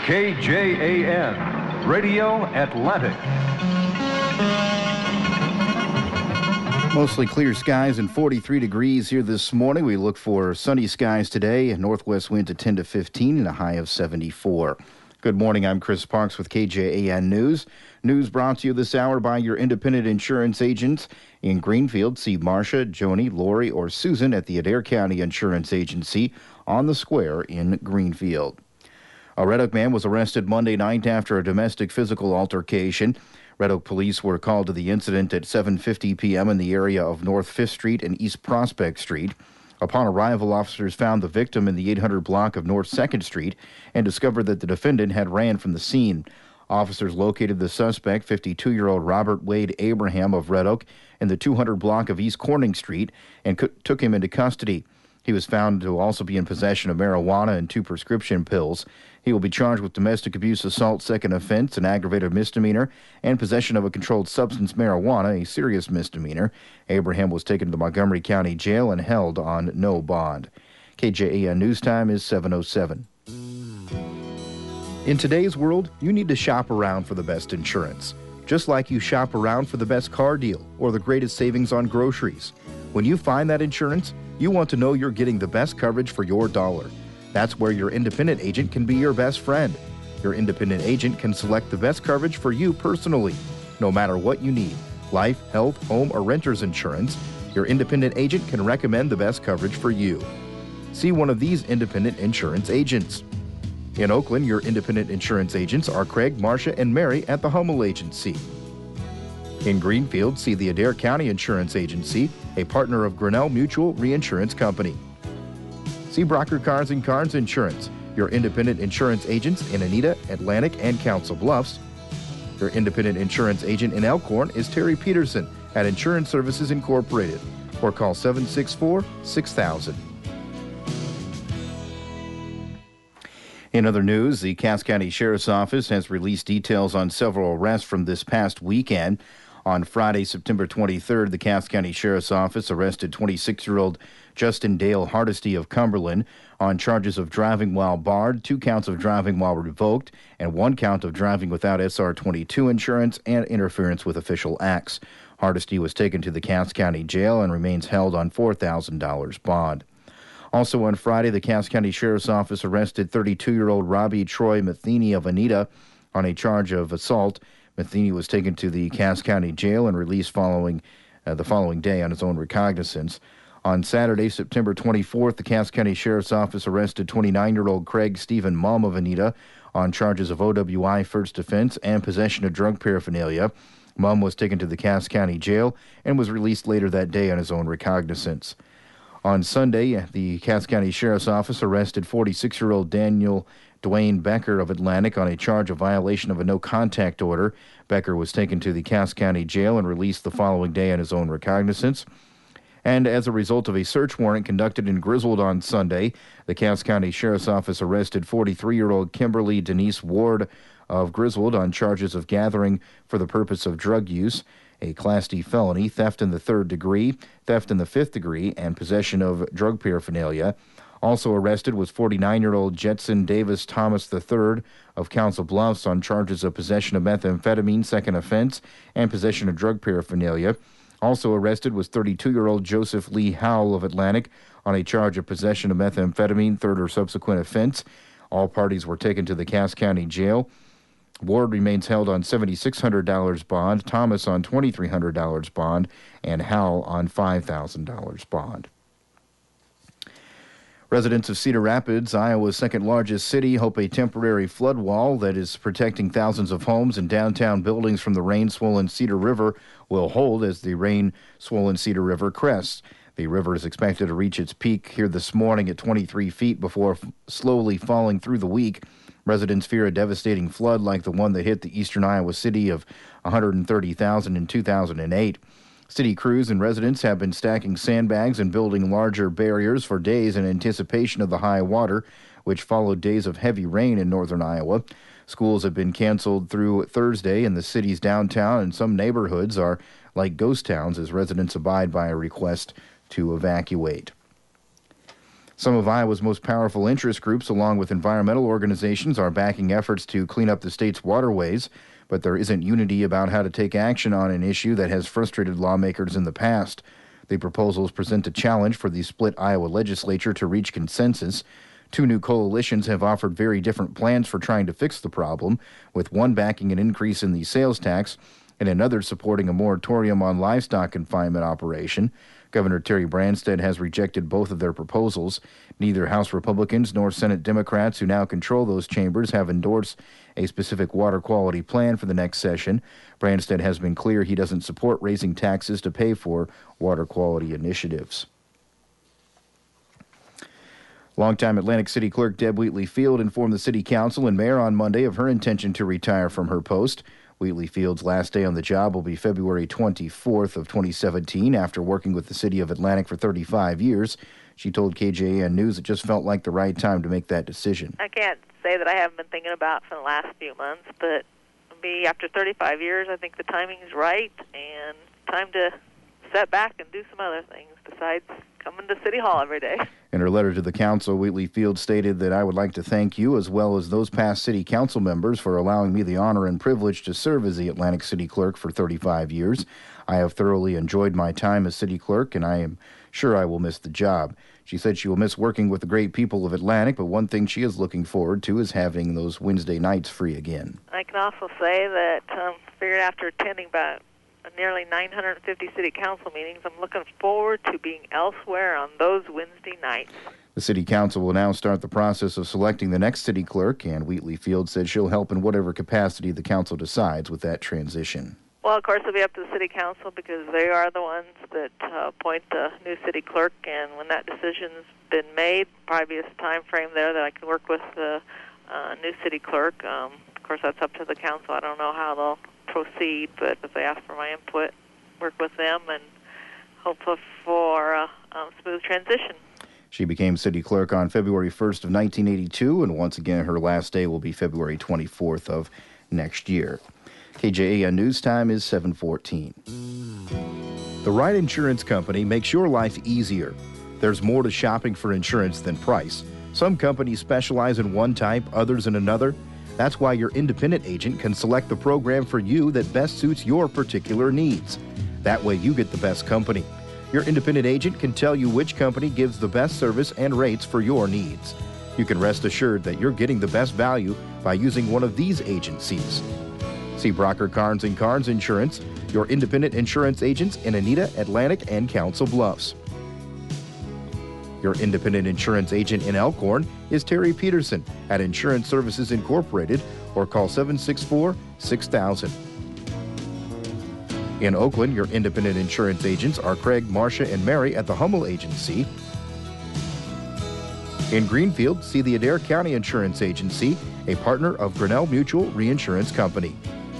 KJAN, Radio Atlantic. Mostly clear skies and 43 degrees here this morning. We look for sunny skies today, northwest winds at 10 to 15 and a high of 74. Good morning, I'm Chris Parks with KJAN News. News brought to you this hour by your independent insurance agents. In Greenfield, see Marcia, Joni, Lori, or Susan at the Adair County Insurance Agency on the square in Greenfield. A Red Oak man was arrested Monday night after a domestic physical altercation. Red Oak police were called to the incident at 7:50 p.m. in the area of North 5th Street and East Prospect Street. Upon arrival, officers found the victim in the 800 block of North 2nd Street and discovered that the defendant had ran from the scene. Officers located the suspect, 52-year-old Robert Wade Abraham of Red Oak, in the 200 block of East Corning Street and took him into custody. He was found to also be in possession of marijuana and 2 prescription pills. He will be charged with domestic abuse assault, second offense, an aggravated misdemeanor, and possession of a controlled substance, marijuana, a serious misdemeanor. Abraham was taken to the Montgomery County Jail and held on no bond. KJAN News Time is 7:07. In today's world, you need to shop around for the best insurance, just like you shop around for the best car deal or the greatest savings on groceries. When you find that insurance, you want to know you're getting the best coverage for your dollar. That's where your independent agent can be your best friend. Your independent agent can select the best coverage for you personally. No matter what you need, life, health, home, or renter's insurance, your independent agent can recommend the best coverage for you. See one of these independent insurance agents. In Oakland, your independent insurance agents are Craig, Marcia, and Mary at the Hummel Agency. In Greenfield, see the Adair County Insurance Agency, a partner of Grinnell Mutual Reinsurance Company. See Brocker Cars and Carnes Insurance, your independent insurance agents in Anita, Atlantic, and Council Bluffs. Your independent insurance agent in Elkhorn is Terry Peterson at Insurance Services Incorporated, or call 764-6000. In other news, the Cass County Sheriff's Office has released details on several arrests from this past weekend. On Friday, September 23rd, the Cass County Sheriff's Office arrested 26-year-old Justin Dale Hardesty of Cumberland on charges of driving while barred, 2 counts of driving while revoked, and 1 count of driving without SR-22 insurance and interference with official acts. Hardesty was taken to the Cass County Jail and remains held on $4,000 bond. Also on Friday, the Cass County Sheriff's Office arrested 32-year-old Robbie Troy Matheny of Anita on a charge of assault. Matheny was taken to the Cass County Jail and released the following day on his own recognizance. On Saturday, September 24th, the Cass County Sheriff's Office arrested 29-year-old Craig Stephen Mum of Anita on charges of OWI first offense and possession of drug paraphernalia. Mum was taken to the Cass County Jail and was released later that day on his own recognizance. On Sunday, the Cass County Sheriff's Office arrested 46-year-old Daniel Dwayne Becker of Atlantic on a charge of violation of a no-contact order. Becker was taken to the Cass County Jail and released the following day on his own recognizance. And as a result of a search warrant conducted in Griswold on Sunday, the Cass County Sheriff's Office arrested 43-year-old Kimberly Denise Ward of Griswold on charges of gathering for the purpose of drug use, a Class D felony, theft in the 3rd degree, theft in the 5th degree, and possession of drug paraphernalia. Also arrested was 49-year-old Jetson Davis Thomas III of Council Bluffs on charges of possession of methamphetamine, second offense, and possession of drug paraphernalia. Also arrested was 32-year-old Joseph Lee Howell of Atlantic on a charge of possession of methamphetamine, third or subsequent offense. All parties were taken to the Cass County Jail. Ward remains held on $7,600 bond, Thomas on $2,300 bond, and Howell on $5,000 bond. Residents of Cedar Rapids, Iowa's second-largest city, hope a temporary flood wall that is protecting thousands of homes and downtown buildings from the rain-swollen Cedar River will hold as the rain-swollen Cedar River crests. The river is expected to reach its peak here this morning at 23 feet before slowly falling through the week. Residents fear a devastating flood like the one that hit the eastern Iowa city of 130,000 in 2008. City crews and residents have been stacking sandbags and building larger barriers for days in anticipation of the high water, which followed days of heavy rain in northern Iowa. Schools have been canceled through Thursday in the city's downtown, and some neighborhoods are like ghost towns as residents abide by a request to evacuate. Some of Iowa's most powerful interest groups, along with environmental organizations, are backing efforts to clean up the state's waterways, but there isn't unity about how to take action on an issue that has frustrated lawmakers in the past. The proposals present a challenge for the split Iowa legislature to reach consensus. Two new coalitions have offered very different plans for trying to fix the problem, with one backing an increase in the sales tax and another supporting a moratorium on livestock confinement operation. Governor Terry Branstad has rejected both of their proposals. Neither House Republicans nor Senate Democrats, who now control those chambers, have endorsed a specific water quality plan for the next session. Branstad has been clear he doesn't support raising taxes to pay for water quality initiatives. Longtime Atlantic City Clerk Deb Wheatley Field informed the City Council and Mayor on Monday of her intention to retire from her post. Wheatley Field's last day on the job will be February 24th of 2017. After working with the City of Atlantic for 35 years, she told KJAN News it just felt like the right time to make that decision. I can't say that I haven't been thinking about it for the last few months, but after 35 years, I think the timing is right, and time to step back and do some other things besides coming to City Hall every day. In her letter to the council, Wheatley Field stated that I would like to thank you as well as those past city council members for allowing me the honor and privilege to serve as the Atlantic City Clerk for 35 years. I have thoroughly enjoyed my time as city clerk, and I am sure I will miss the job. She said she will miss working with the great people of Atlantic, but one thing she is looking forward to is having those Wednesday nights free again. I can also say that figured after attending about nearly 950 city council meetings, I'm looking forward to being elsewhere on those Wednesday nights. The City Council will now start the process of selecting the next city clerk, and Wheatley Field said she'll help in whatever capacity the council decides with that transition. Well, of course, it'll be up to the City Council because they are the ones that appoint the new city clerk, and when that decision's been made, probably be a time frame there that I can work with the new city clerk. Of course, that's up to the council. I don't know how they'll proceed, but if they ask for my input, work with them and hope for a smooth transition. She became city clerk on February 1st of 1982, and once again her last day will be February 24th of next year. KJAN News Time is 7:14. The Wright Insurance Company makes your life easier. There's more to shopping for insurance than price. Some companies specialize in one type, others in another. That's why your independent agent can select the program for you that best suits your particular needs. That way you get the best company. Your independent agent can tell you which company gives the best service and rates for your needs. You can rest assured that you're getting the best value by using one of these agencies. See Brocker Carnes & Carnes Insurance, your independent insurance agents in Anita, Atlantic, and Council Bluffs. Your independent insurance agent in Elkhorn is Terry Peterson at Insurance Services Incorporated, or call 764-6000. In Oakland, your independent insurance agents are Craig, Marcia, and Mary at the Hummel Agency. In Greenfield, see the Adair County Insurance Agency, a partner of Grinnell Mutual Reinsurance Company.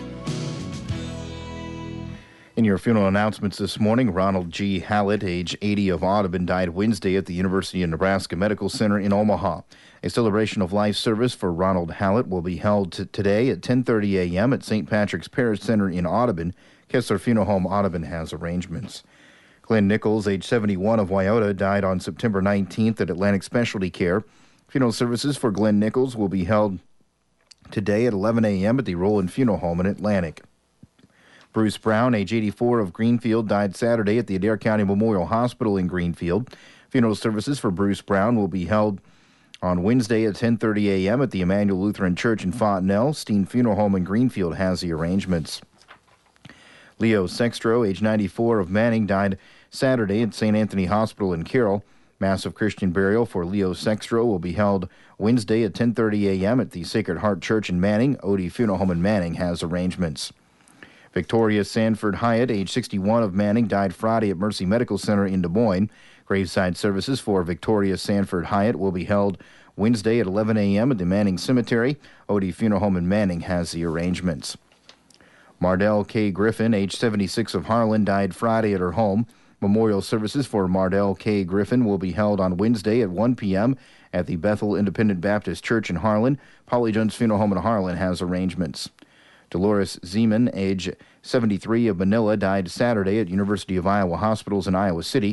In your funeral announcements this morning, Ronald G. Hallett, age 80 of Audubon, died Wednesday at the University of Nebraska Medical Center in Omaha. A celebration of life service for Ronald Hallett will be held today at 10:30 a.m. at St. Patrick's Parish Center in Audubon. Kessler Funeral Home Audubon has arrangements. Glenn Nichols, age 71 of Wyoto, died on September 19th at Atlantic Specialty Care. Funeral services for Glenn Nichols will be held today at 11 a.m. at the Roland Funeral Home in Atlantic. Bruce Brown, age 84 of Greenfield, died Saturday at the Adair County Memorial Hospital in Greenfield. Funeral services for Bruce Brown will be held on Wednesday at 10:30 a.m. at the Emmanuel Lutheran Church in Fontenelle. Steen Funeral Home in Greenfield has the arrangements. Leo Sextro, age 94 of Manning, died Saturday at St. Anthony Hospital in Carroll. Mass of Christian burial for Leo Sextro will be held Wednesday at 10:30 a.m. at the Sacred Heart Church in Manning. Odie Funeral Home in Manning has arrangements. Victoria Sanford Hyatt, age 61 of Manning, died Friday at Mercy Medical Center in Des Moines. Graveside services for Victoria Sanford Hyatt will be held Wednesday at 11 a.m. at the Manning Cemetery. Odie Funeral Home in Manning has the arrangements. Mardell K. Griffin, age 76 of Harlan, died Friday at her home. Memorial services for Mardell K. Griffin will be held on Wednesday at 1 p.m. at the Bethel Independent Baptist Church in Harlan. Polly Jones Funeral Home in Harlan has arrangements. Dolores Zeman, age 73 of Manila, died Saturday at University of Iowa Hospitals in Iowa City.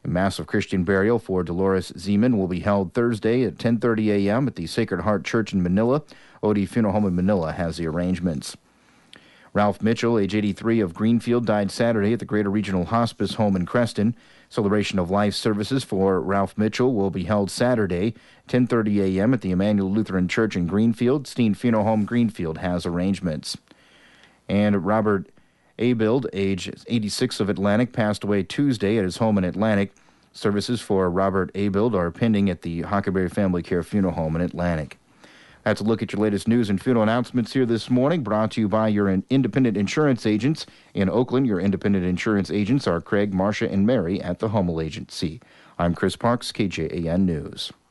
A massive Christian burial for Dolores Zeman will be held Thursday at 10:30 a.m. at the Sacred Heart Church in Manila. Odie Funeral Home in Manila has the arrangements. Ralph Mitchell, age 83, of Greenfield, died Saturday at the Greater Regional Hospice Home in Creston. Celebration of life services for Ralph Mitchell will be held Saturday, 10:30 a.m. at the Emmanuel Lutheran Church in Greenfield. Steen Funeral Home Greenfield has arrangements. And Robert Abild, age 86, of Atlantic, passed away Tuesday at his home in Atlantic. Services for Robert Abild are pending at the Huckleberry Family Care Funeral Home in Atlantic. That's a look at your latest news and funeral announcements here this morning, brought to you by your independent insurance agents. In Oakland, your independent insurance agents are Craig, Marcia, and Mary at the Hummel Agency. I'm Chris Parks, KJAN News.